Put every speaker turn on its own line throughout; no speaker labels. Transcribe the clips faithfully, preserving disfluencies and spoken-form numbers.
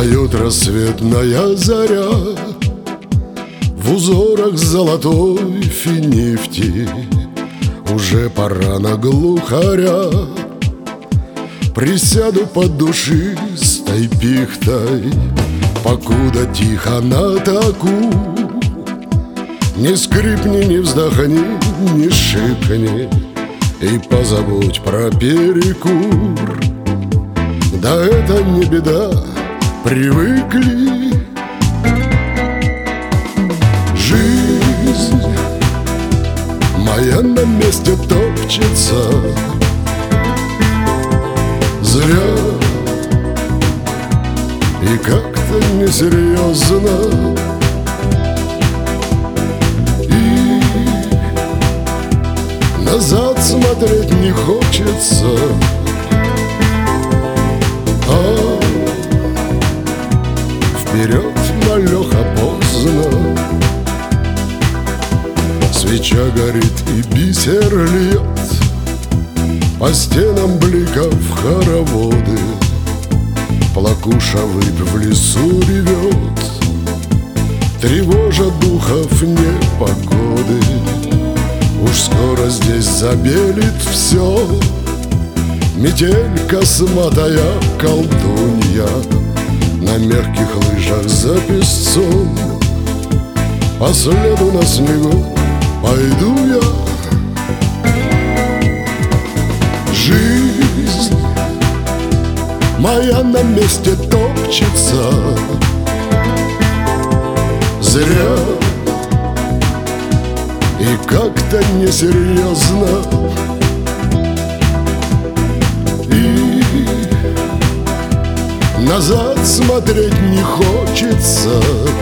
Встает рассветная заря в узорах золотой финифти. Уже пора на глухаря. Присяду под душистой пихтой, покуда тихо на таку. Не скрипни, не вздохни, не шикни, и позабудь про перекур. Да это не беда, привыкли. Жизнь моя на месте топчется зря, и как-то несерьезно. И назад смотреть не хочется, а вперед, малеха, поздно. Свеча горит и бисер льет, по стенам бликов хороводы. Плакуша выпь в лесу ревет, тревожа духов непогоды. Уж скоро здесь забелит все, метель косматая колдунья на мягких лыжах за песцом. По следу на снегу пойду я. Жизнь моя на месте топчется зря, и как-то несерьезно. И назад смотреть не хочется,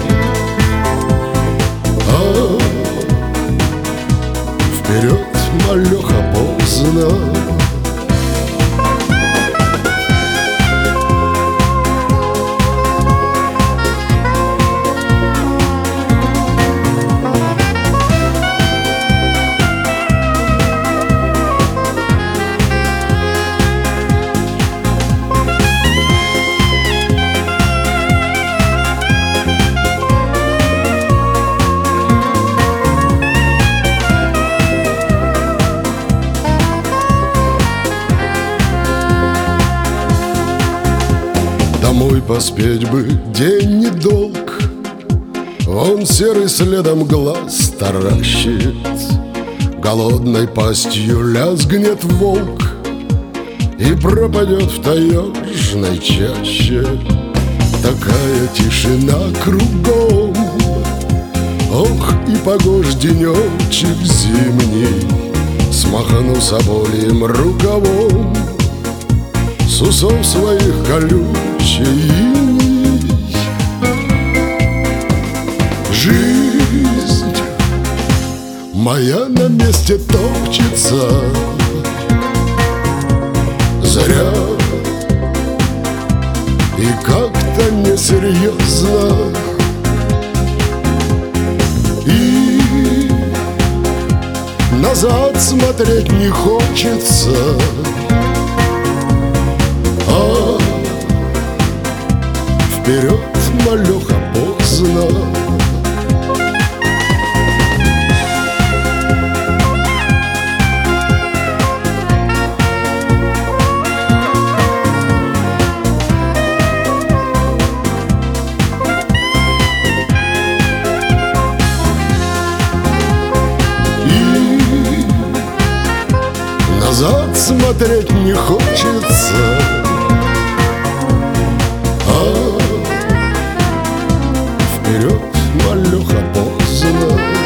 а вперед, малеха, поздно. Домой поспеть бы день недолг, он серый следом глаз таращит, голодной пастью лязгнет волк и пропадет в таежной чаще. Такая тишина кругом, ох, и погож денечек зимний, смахну собольем рукавом с усов своих колючий иней. Жизнь моя на месте топчется зря, и как-то несерьезно. И назад смотреть не хочется, а вперед, малеха, поздно. И назад смотреть не хочется, а вперед, малеха, поздно.